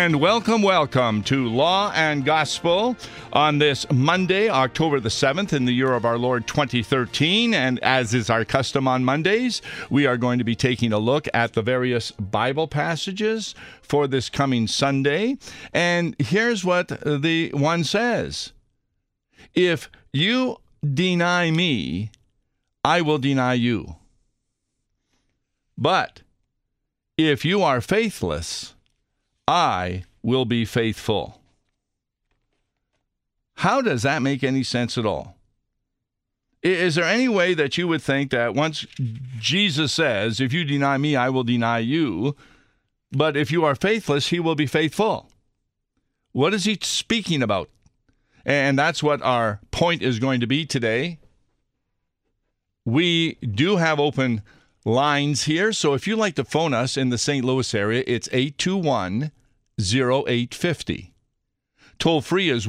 And welcome to Law and Gospel on this Monday, October the 7th in the year of our Lord 2013. And as is our custom on Mondays, we are going to be taking a look at the various Bible passages for this coming Sunday. And here's what the one says. If you deny me, I will deny you. But if you are faithless, I will be faithful. How does that make any sense at all? Is there any way that you would think that once Jesus says, if you deny me, I will deny you, but if you are faithless, he will be faithful? What is he speaking about? And that's what our point is going to be today. We do have open lines here, so if you'd like to phone us in the St. Louis area, it's 821-0850. Toll free is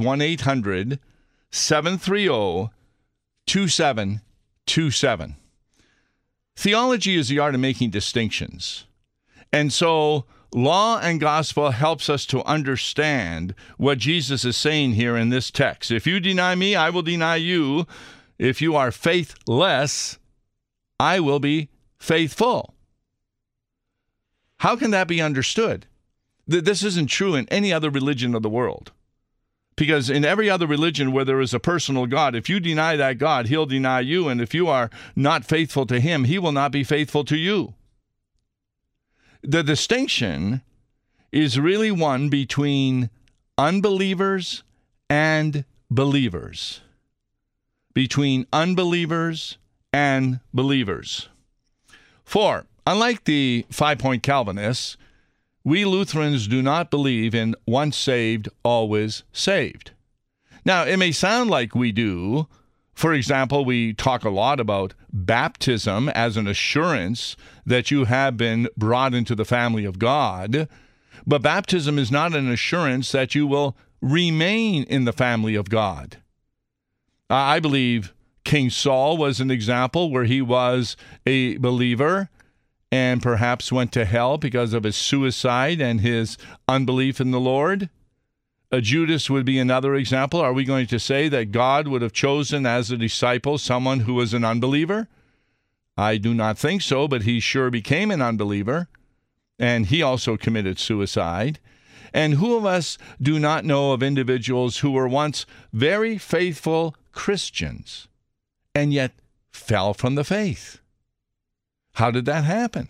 1-800-730-2727. Theology is the art of making distinctions. And so law and gospel helps us to understand what Jesus is saying here in this text. If you deny me, I will deny you. If you are faithless, I will be faithful. How can that be understood? This isn't true in any other religion of the world. Because in every other religion where there is a personal God, if you deny that God, he'll deny you. And if you are not faithful to him, he will not be faithful to you. The distinction is really one between unbelievers and believers. Between unbelievers and believers. For, unlike the five-point Calvinists, we Lutherans do not believe in once saved, always saved. Now, it may sound like we do. For example, we talk a lot about baptism as an assurance that you have been brought into the family of God. But baptism is not an assurance that you will remain in the family of God. I believe King Saul was an example where he was a believer and perhaps went to hell because of his suicide and his unbelief in the Lord. Judas would be another example. Are we going to say that God would have chosen as a disciple someone who was an unbeliever? I do not think so, but he sure became an unbeliever, and he also committed suicide. And who of us do not know of individuals who were once very faithful Christians and yet fell from the faith? How did that happen?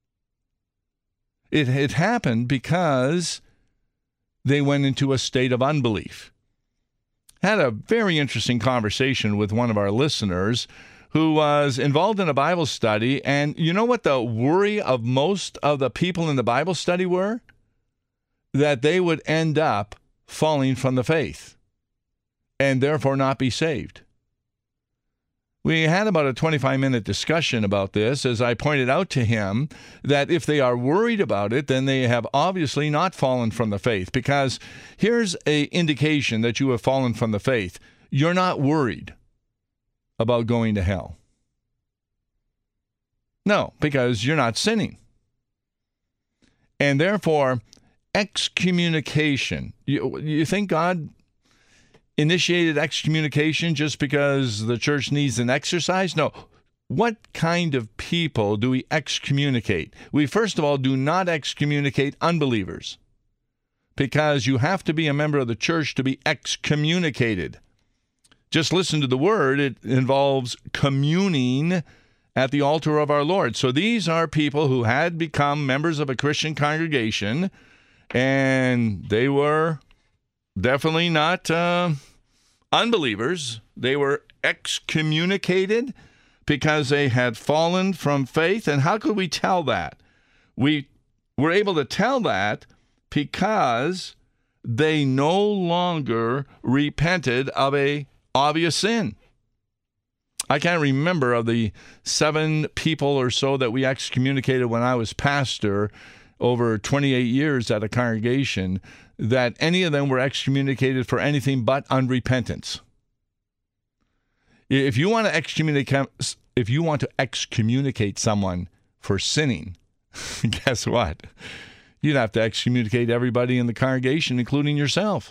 It happened because they went into a state of unbelief. Had a very interesting conversation with one of our listeners who was involved in a Bible study, and you know what the worry of most of the people in the Bible study were? That they would end up falling from the faith and therefore not be saved. We had about a 25-minute discussion about this as I pointed out to him that if they are worried about it, then they have obviously not fallen from the faith, because here's an indication that you have fallen from the faith. You're not worried about going to hell. No, because you're not sinning. And therefore, excommunication. You think God initiated excommunication just because the church needs an exercise? No. What kind of people do we excommunicate? We, first of all, do not excommunicate unbelievers, because you have to be a member of the church to be excommunicated. Just listen to the word. It involves communing at the altar of our Lord. So these are people who had become members of a Christian congregation, and they were definitely not unbelievers. They were excommunicated because they had fallen from faith. And how could we tell that? We were able to tell that because they no longer repented of a obvious sin. I can't remember of the 7 people or so that we excommunicated when I was pastor over 28 years at a congregation, that any of them were excommunicated for anything but unrepentance. If you want to excommunicate someone for sinning, guess what? you'd have to excommunicate everybody in the congregation, including yourself.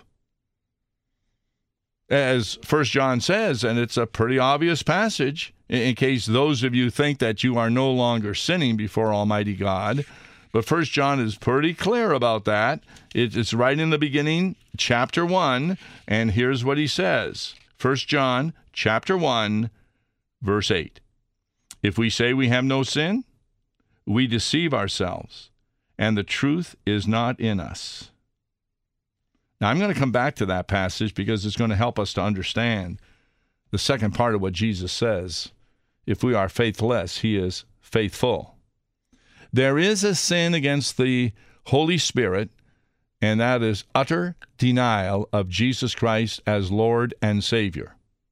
As 1 John says, and it's a pretty obvious passage, in case those of you think that you are no longer sinning before Almighty God. But 1 John is pretty clear about that. It's right in the beginning, chapter 1, and here's what he says. 1 John, chapter 1, verse 8. If we say we have no sin, we deceive ourselves, and the truth is not in us. Now, I'm going to come back to that passage because it's going to help us to understand the second part of what Jesus says. If we are faithless, he is faithful. There is a sin against the Holy Spirit, and that is utter denial of Jesus Christ as Lord and Savior.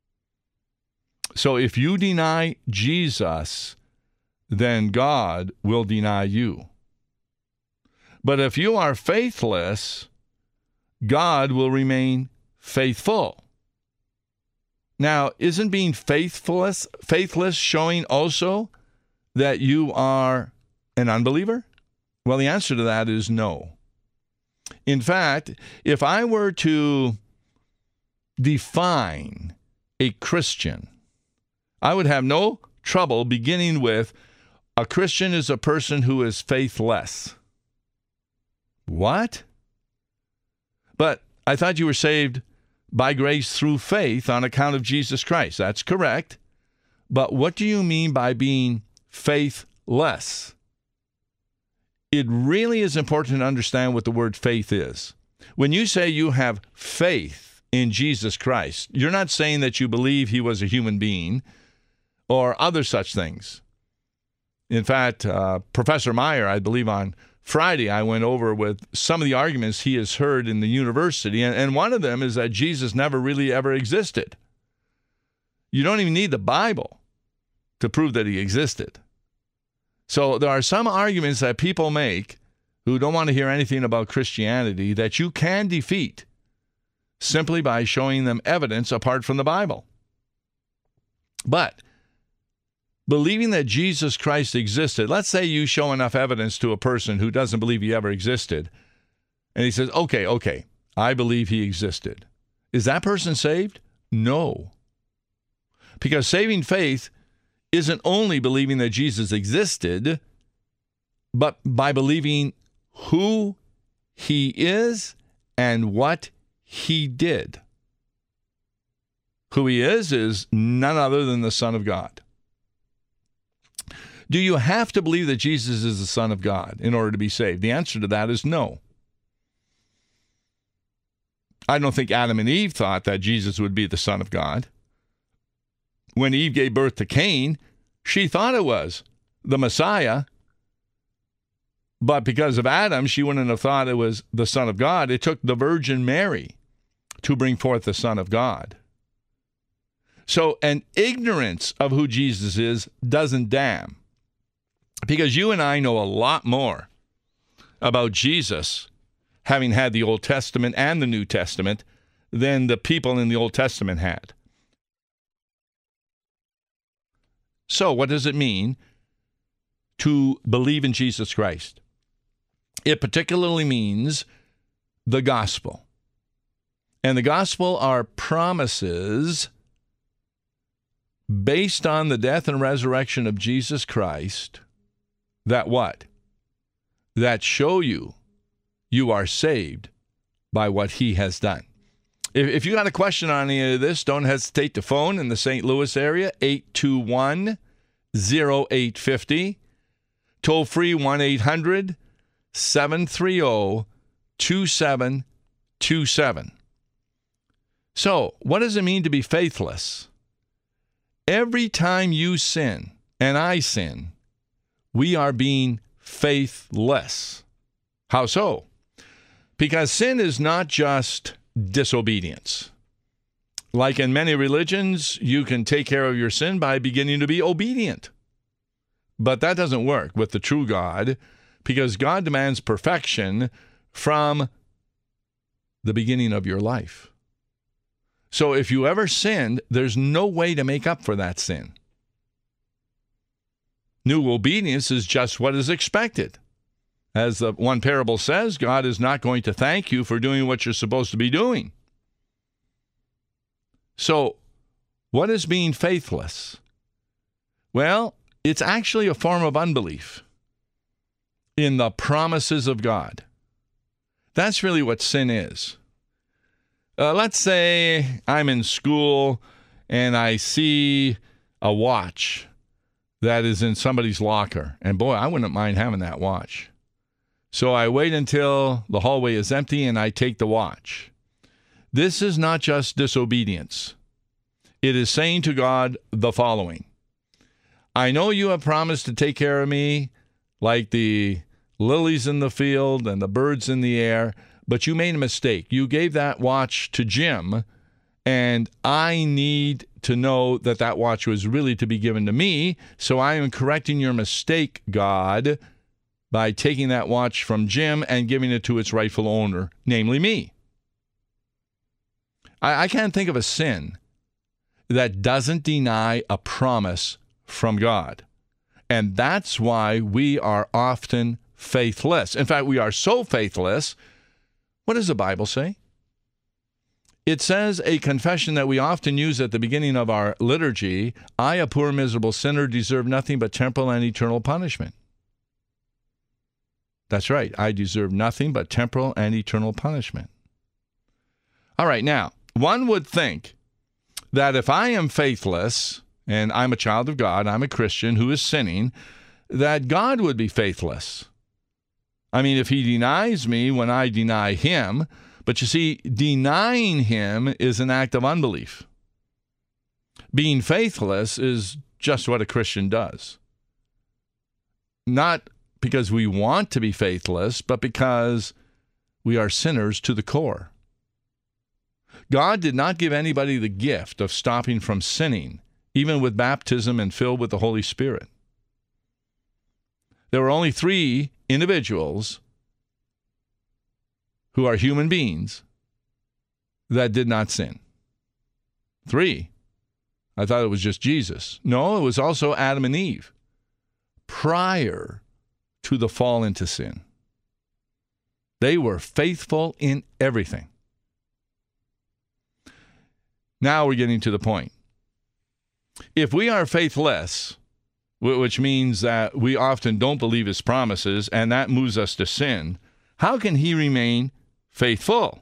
So if you deny Jesus, then God will deny you. But if you are faithless, God will remain faithful. Now, isn't being faithless showing also that you are an unbeliever? Well, the answer to that is no. In fact, if I were to define a Christian, I would have no trouble beginning with a Christian is a person who is faithless. What? But I thought you were saved by grace through faith on account of Jesus Christ. That's correct. But what do you mean by being faithless? It really is important to understand what the word faith is. When you say you have faith in Jesus Christ, you're not saying that you believe he was a human being or other such things. In fact, Professor Meyer, I believe on Friday, I went over with some of the arguments he has heard in the university, and one of them is that Jesus never really ever existed. You don't even need the Bible to prove that he existed. So there are some arguments that people make who don't want to hear anything about Christianity that you can defeat simply by showing them evidence apart from the Bible. But believing that Jesus Christ existed, let's say you show enough evidence to a person who doesn't believe he ever existed, and he says, okay, I believe he existed. Is that person saved? No. Because saving faith isn't only believing that Jesus existed, but by believing who he is and what he did. Who he is none other than the Son of God. Do you have to believe that Jesus is the Son of God in order to be saved? The answer to that is no. I don't think Adam and Eve thought that Jesus would be the Son of God. When Eve gave birth to Cain, she thought it was the Messiah. But because of Adam, she wouldn't have thought it was the Son of God. It took the Virgin Mary to bring forth the Son of God. So an ignorance of who Jesus is doesn't damn. Because you and I know a lot more about Jesus, having had the Old Testament and the New Testament, than the people in the Old Testament had. So what does it mean to believe in Jesus Christ? It particularly means the gospel. And the gospel are promises based on the death and resurrection of Jesus Christ that what? That show you are saved by what he has done. If you got a question on any of this, don't hesitate to phone in the St. Louis area, 821-0850. Toll free 1-800-730-2727. So, what does it mean to be faithless? Every time you sin, and I sin, we are being faithless. How so? Because sin is not just disobedience. Like in many religions, you can take care of your sin by beginning to be obedient. But that doesn't work with the true God, because God demands perfection from the beginning of your life. So if you ever sinned, there's no way to make up for that sin. New obedience is just what is expected. As the one parable says, God is not going to thank you for doing what you're supposed to be doing. So, what is being faithless? Well, it's actually a form of unbelief in the promises of God. That's really what sin is. Let's say I'm in school and I see a watch that is in somebody's locker. And boy, I wouldn't mind having that watch. So I wait until the hallway is empty and I take the watch. This is not just disobedience. It is saying to God the following: I know you have promised to take care of me like the lilies in the field and the birds in the air, but you made a mistake. You gave that watch to Jim, and I need to know that that watch was really to be given to me, so I am correcting your mistake, God, by taking that watch from Jim and giving it to its rightful owner, namely me. I can't think of a sin that doesn't deny a promise from God. And that's why we are often faithless. In fact, we are so faithless. What does the Bible say? It says a confession that we often use at the beginning of our liturgy: I, a poor, miserable sinner, deserve nothing but temporal and eternal punishment. That's right. I deserve nothing but temporal and eternal punishment. All right, now, one would think that if I am faithless, and I'm a child of God, I'm a Christian who is sinning, that God would be faithless. I mean, if he denies me when I deny him, but you see, denying him is an act of unbelief. Being faithless is just what a Christian does. Not because we want to be faithless, but because we are sinners to the core. God did not give anybody the gift of stopping from sinning, even with baptism and filled with the Holy Spirit. There were only 3 individuals who are human beings that did not sin. 3. I thought it was just Jesus. No, it was also Adam and Eve, prior to the fall into sin. They were faithful in everything. Now we're getting to the point. If we are faithless, which means that we often don't believe his promises, and that moves us to sin, how can he remain faithful?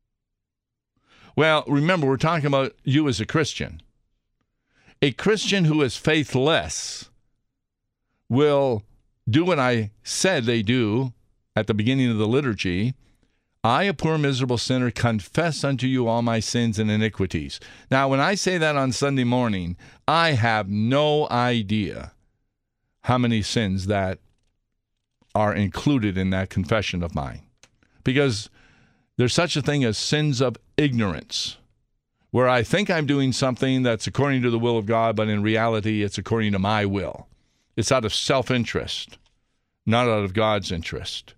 Well, remember, we're talking about you as a Christian. A Christian who is faithless will do what I said they do at the beginning of the liturgy. I, a poor, miserable sinner, confess unto you all my sins and iniquities. Now, when I say that on Sunday morning, I have no idea how many sins that are included in that confession of mine. Because there's such a thing as sins of ignorance, where I think I'm doing something that's according to the will of God, but in reality, it's according to my will. It's out of self-interest, not out of God's interest.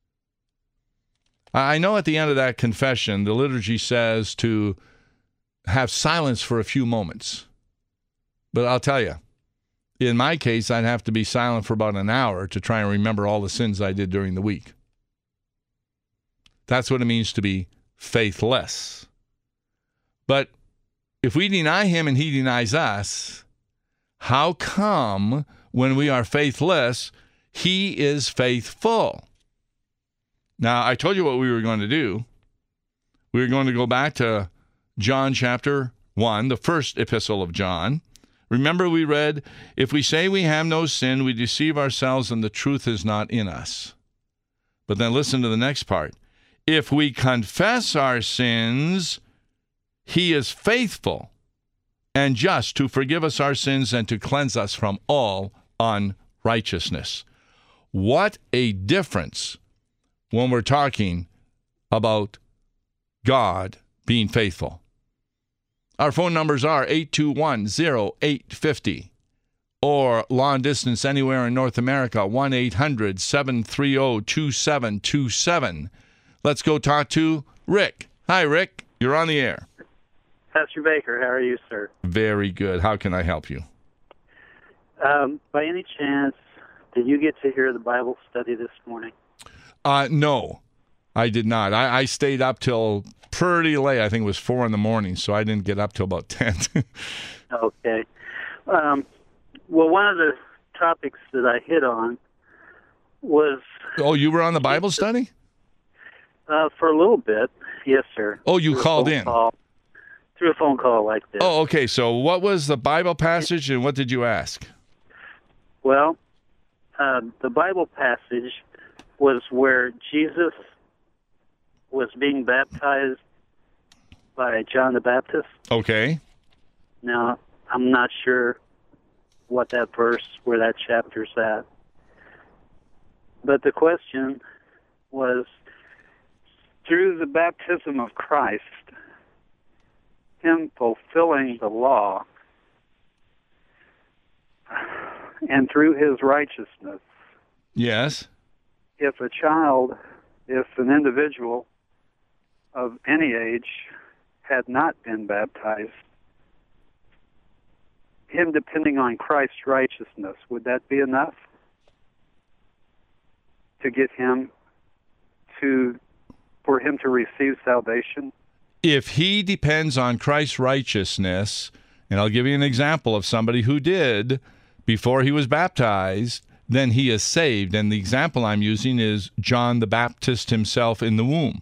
I know at the end of that confession, the liturgy says to have silence for a few moments. But I'll tell you, in my case, I'd have to be silent for about an hour to try and remember all the sins I did during the week. That's what it means to be faithless. But if we deny him and he denies us, how come when we are faithless, he is faithful? Now, I told you what we were going to do. We were going to go back to John chapter 1, the first epistle of John. Remember, we read, if we say we have no sin, we deceive ourselves and the truth is not in us. But then listen to the next part. If we confess our sins, he is faithful and just to forgive us our sins and to cleanse us from all unrighteousness. What a difference when we're talking about God being faithful. Our phone numbers are 821-0850 or long distance anywhere in North America, 1-800-730-2727. Let's go talk to Rick. Hi, Rick. You're on the air. Pastor Baker, how are you, sir? Very good. How can I help you? By any chance, did you get to hear the Bible study this morning? No, I did not. I stayed up till pretty late. I think it was 4 a.m, so I didn't get up till about 10. Okay. Well, one of the topics that I hit on was... Oh, you were on the Bible study? For a little bit, yes, sir. Oh, you called in? Through a phone call like this. Oh, okay. So what was the Bible passage and what did you ask? Well, the Bible passage was where Jesus was being baptized by John the Baptist. Okay. Now, I'm not sure what that verse, where that chapter's at. But the question was, through the baptism of Christ, him fulfilling the law, and through his righteousness, yes, if an individual of any age had not been baptized, him depending on Christ's righteousness, would that be enough to get him for him to receive salvation? If he depends on Christ's righteousness, and I'll give you an example of somebody who did before he was baptized, then he is saved. And the example I'm using is John the Baptist himself in the womb.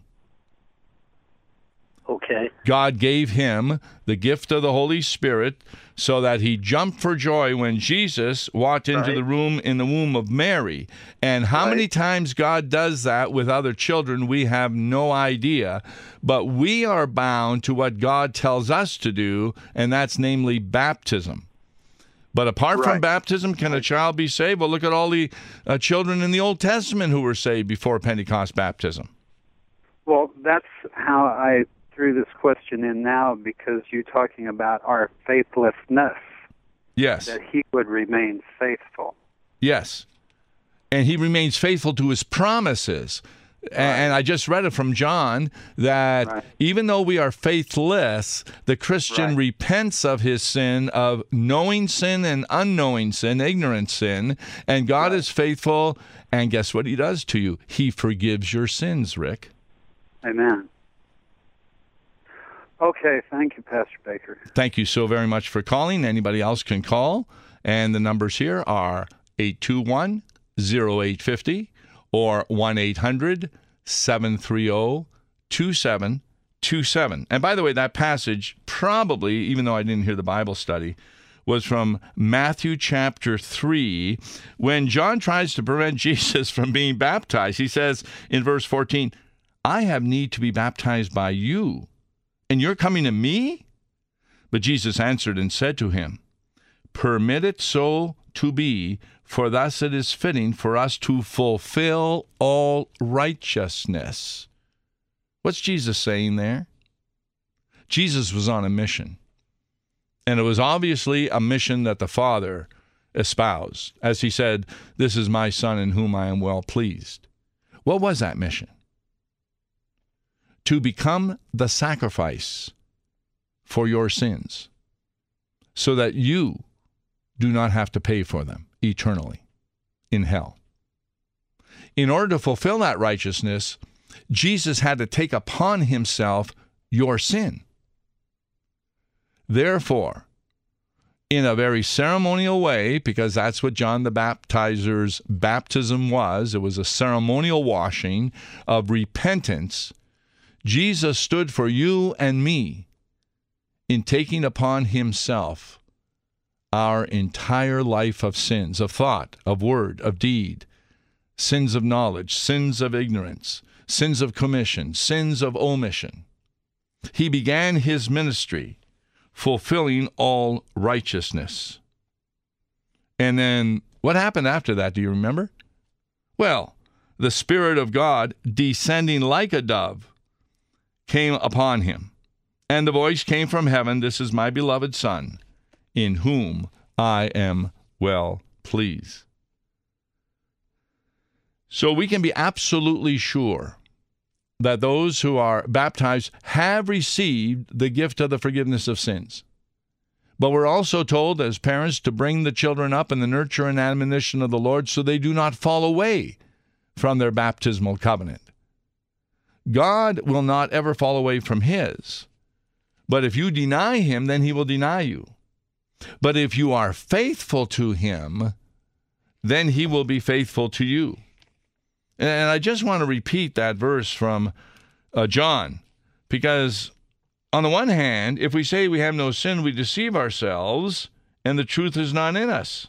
Okay. God gave him the gift of the Holy Spirit so that he jumped for joy when Jesus walked into the room in the womb of Mary. And how many times God does that with other children, we have no idea. But we are bound to what God tells us to do, and that's namely baptism. But apart from baptism, can a child be saved? Well, look at all the children in the Old Testament who were saved before Pentecost baptism. Well, that's how I threw this question in now, because you're talking about our faithlessness. Yes. That he would remain faithful. Yes. And he remains faithful to his promises. And I just read it from John that even though we are faithless, the Christian repents of his sin, of knowing sin and unknowing sin, ignorant sin, and God is faithful. And guess what he does to you? He forgives your sins, Rick. Amen. Okay, thank you, Pastor Baker. Thank you so very much for calling. Anybody else can call. And the numbers here are 821-0850 or 1-800-730-2727. And by the way, that passage probably, even though I didn't hear the Bible study, was from Matthew chapter 3, when John tries to prevent Jesus from being baptized. He says in verse 14, I have need to be baptized by you, and you're coming to me? But Jesus answered and said to him, permit it so to be, for thus it is fitting for us to fulfill all righteousness. What's Jesus saying there? Jesus was on a mission. And it was obviously a mission that the Father espoused. As he said, this is my Son in whom I am well pleased. What was that mission? To become the sacrifice for your sins, so that you do not have to pay for them eternally in hell. In order to fulfill that righteousness, Jesus had to take upon himself your sin. Therefore, in a very ceremonial way, because that's what John the Baptizer's baptism was, it was a ceremonial washing of repentance, Jesus stood for you and me in taking upon himself our entire life of sins, of thought, of word, of deed, sins of knowledge, sins of ignorance, sins of commission, sins of omission. He began his ministry fulfilling all righteousness. And then what happened after that? Do you remember? Well, the Spirit of God, descending like a dove, came upon him. And the voice came from heaven, this is my beloved Son, in whom I am well pleased. So we can be absolutely sure that those who are baptized have received the gift of the forgiveness of sins. But we're also told as parents to bring the children up in the nurture and admonition of the Lord so they do not fall away from their baptismal covenant. God will not ever fall away from his. But if you deny him, then he will deny you. But if you are faithful to him, then he will be faithful to you. And I just want to repeat that verse from John, because on the one hand, if we say we have no sin, we deceive ourselves, and the truth is not in us.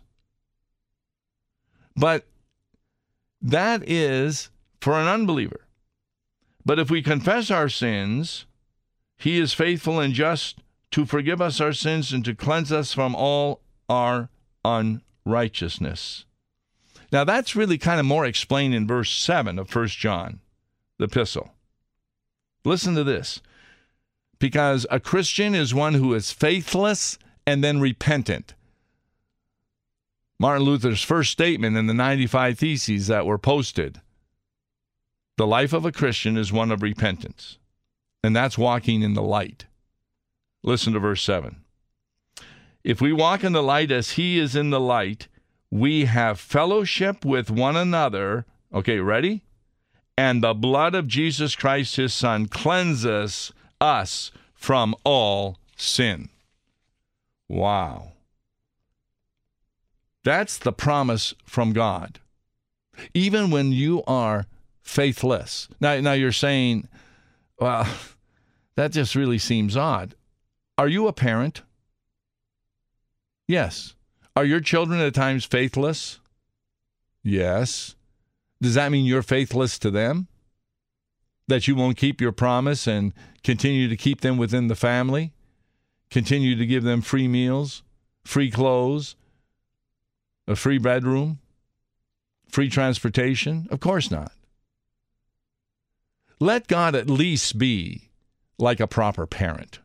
But that is for an unbeliever. But if we confess our sins, he is faithful and just to forgive us our sins and to cleanse us from all our unrighteousness. Now, that's really kind of more explained in verse 7 of 1 John, the epistle. Listen to this. Because a Christian is one who is faithless and then repentant. Martin Luther's first statement in the 95 Theses that were posted: the life of a Christian is one of repentance, and that's walking in the light. Listen to verse 7. If we walk in the light as he is in the light, we have fellowship with one another. Okay, ready? And the blood of Jesus Christ, his Son, cleanses us from all sin. Wow. That's the promise from God. Even when you are faithless. Now you're saying, well, that just really seems odd. Are you a parent? Yes. Are your children at times faithless? Yes. Does that mean you're faithless to them? That you won't keep your promise and continue to keep them within the family? Continue to give them free meals, free clothes, a free bedroom, free transportation? Of course not. Let God at least be like a proper parent.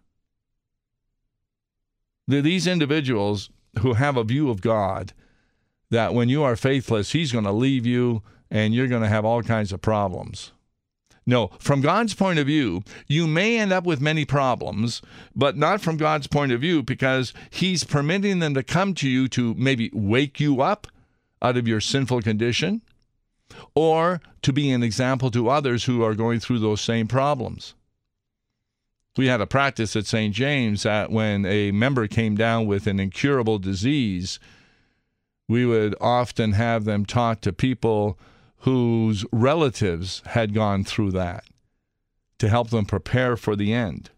These individuals who have a view of God that when you are faithless, he's going to leave you and you're going to have all kinds of problems. No, from God's point of view, you may end up with many problems, but not from God's point of view, because he's permitting them to come to you to maybe wake you up out of your sinful condition, or to be an example to others who are going through those same problems. We had a practice at St. James that when a member came down with an incurable disease, we would often have them talk to people whose relatives had gone through that to help them prepare for the end.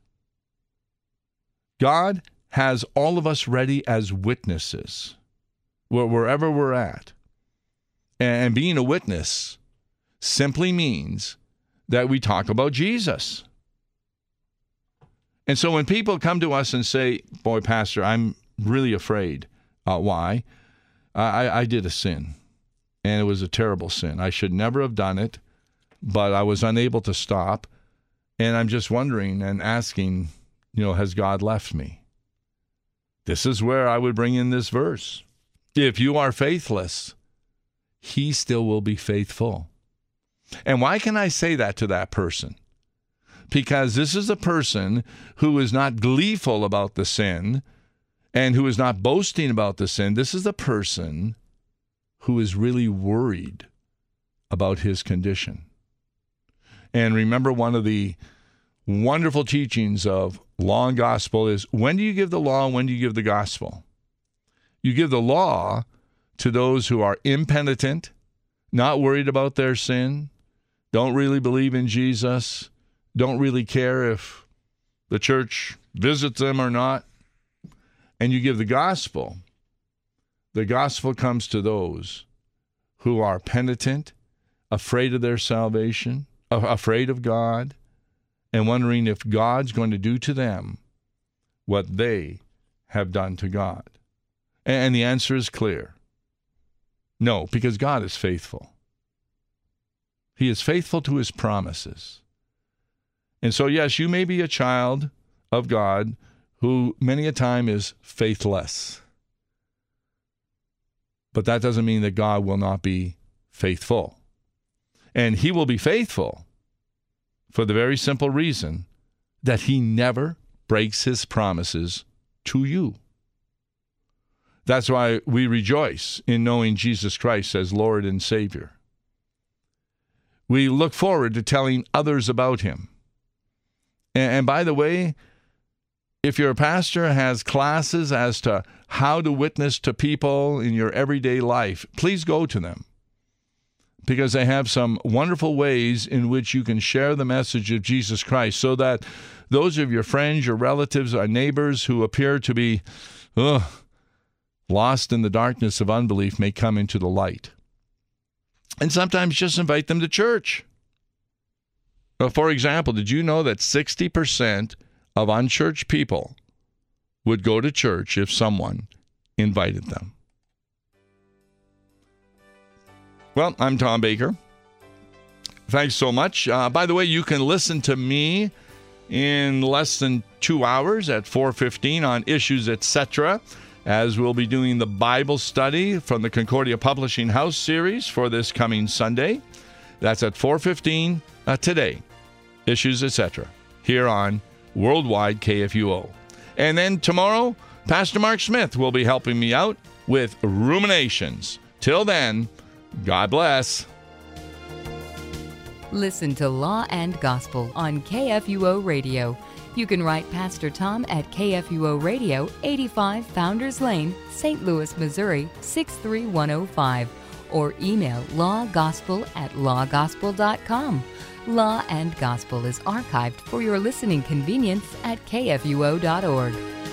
God has all of us ready as witnesses wherever we're at. And being a witness simply means that we talk about Jesus. And so when people come to us and say, boy, Pastor, I'm really afraid. Why? I did a sin, and it was a terrible sin. I should never have done it, but I was unable to stop. And I'm just wondering and asking, has God left me? This is where I would bring in this verse. If you are faithless, he still will be faithful. And why can I say that to that person? Because this is a person who is not gleeful about the sin and who is not boasting about the sin. This is a person who is really worried about his condition. And remember, one of the wonderful teachings of law and gospel is, when do you give the law and when do you give the gospel? You give the law to those who are impenitent, not worried about their sin, don't really believe in Jesus, don't really care if the church visits them or not. And you give the gospel. The gospel comes to those who are penitent, afraid of their salvation, afraid of God, and wondering if God's going to do to them what they have done to God. And the answer is clear. No, because God is faithful. He is faithful to his promises. And so, yes, you may be a child of God who many a time is faithless. But that doesn't mean that God will not be faithful. And he will be faithful for the very simple reason that he never breaks his promises to you. That's why we rejoice in knowing Jesus Christ as Lord and Savior. We look forward to telling others about him. And by the way, if your pastor has classes as to how to witness to people in your everyday life, please go to them, because they have some wonderful ways in which you can share the message of Jesus Christ, so that those of your friends, your relatives, or neighbors who appear to be lost in the darkness of unbelief may come into the light. And sometimes just invite them to church. For example, did you know that 60% of unchurched people would go to church if someone invited them? Well, I'm Tom Baker. Thanks so much. By the way, you can listen to me in less than 2 hours at 4:15 on Issues, Etc., as we'll be doing the Bible study from the Concordia Publishing House series for this coming Sunday. That's at 4:15 today. Issues, Etc., here on Worldwide KFUO. And then tomorrow, Pastor Mark Smith will be helping me out with Ruminations. Till then, God bless. Listen to Law and Gospel on KFUO Radio. You can write Pastor Tom at KFUO Radio, 85 Founders Lane, St. Louis, Missouri, 63105, or email lawgospel@lawgospel.com. Law and Gospel is archived for your listening convenience at kfuo.org.